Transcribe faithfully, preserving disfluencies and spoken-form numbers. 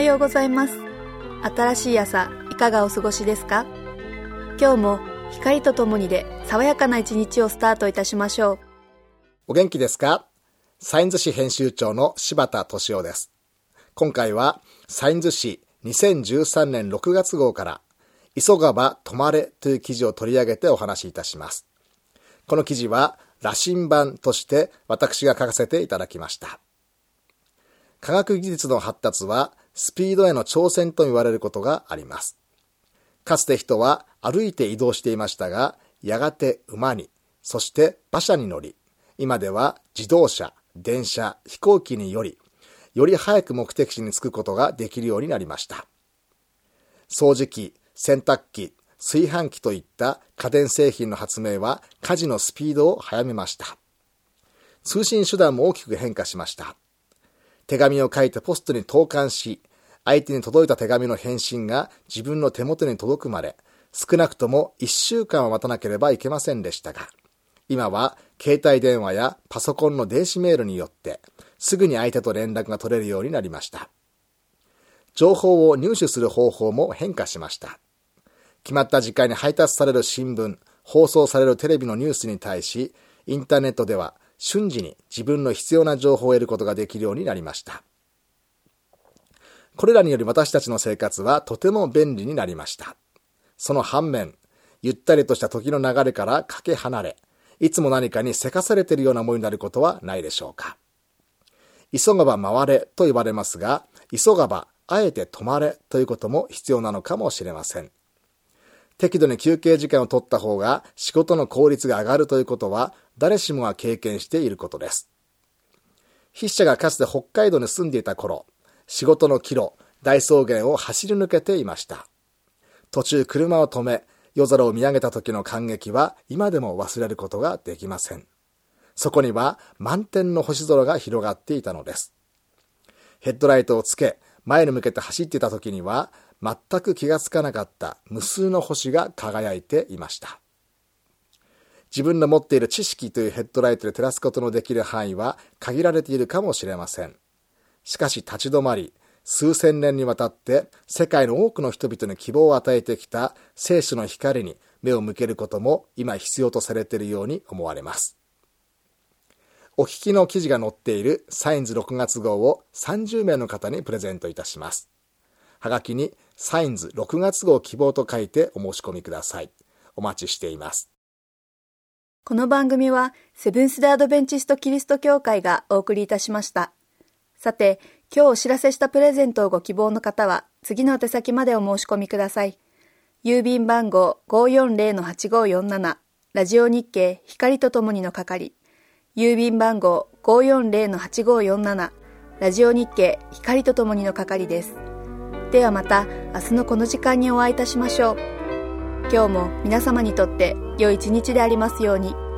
ようございます。新しい朝、いかがお過ごしですか？今日も光とともにで爽やかな一日をスタートいたしましょう。 お元気ですか？サインズ誌編集長の柴田俊夫です。今回はサインズ誌にせんじゅうさんねんろくがつ号から急がば止まれという記事を取り上げてお話しいたします。この記事は羅針盤として私が書かせていただきました。科学技術の発達はスピードへの挑戦と言われることがあります。かつて人は歩いて移動していましたが、やがて馬に、そして馬車に乗り、今では自動車、電車、飛行機により、より早く目的地に着くことができるようになりました。掃除機、洗濯機、炊飯器といった家電製品の発明は家事のスピードを速めました。通信手段も大きく変化しました。手紙を書いてポストに投函し、相手に届いた手紙の返信が自分の手元に届くまで、少なくともいっしゅうかんは待たなければいけませんでしたが、今は携帯電話やパソコンの電子メールによって、すぐに相手と連絡が取れるようになりました。情報を入手する方法も変化しました。決まった時間に配達される新聞、放送されるテレビのニュースに対し、インターネットでは瞬時に自分の必要な情報を得ることができるようになりました。これらにより私たちの生活はとても便利になりました。その反面、ゆったりとした時の流れからかけ離れ、いつも何かにせかされているようなものになることはないでしょうか。急がば回れと言われますが、急がばあえて止まれということも必要なのかもしれません。適度に休憩時間を取った方が仕事の効率が上がるということは誰しもが経験していることです。筆者がかつて北海道に住んでいた頃、仕事の帰路、大草原を走り抜けていました。途中車を止め、夜空を見上げた時の感激は今でも忘れることができません。そこには満天の星空が広がっていたのです。ヘッドライトをつけ、前に向けて走っていた時には、全く気がつかなかった無数の星が輝いていました。自分の持っている知識というヘッドライトで照らすことのできる範囲は限られているかもしれません。しかし立ち止まり、数千年にわたって世界の多くの人々に希望を与えてきた聖書の光に目を向けることも今必要とされているように思われます。お聞きの記事が載っているサインズろくがつ号をさんじゅうめいの方にプレゼントいたします。はがきにサインズろくがつ号希望と書いてお申し込みください。お待ちしています。 この番組はセブンス・デ・アドベンチスト・キリスト教会がお送りいたしました。さて、今日お知らせしたプレゼントをご希望の方は次の宛先までお申し込みください。郵便番号 ごーよんぜろのはちごーよんなな ラジオ日経光とともにの係。郵便番号 ごーよんぜろのはちごーよんなな ラジオ日経光とともにの係です。ではまた明日のこの時間にお会いいたしましょう。今日も皆様にとって良い一日でありますように。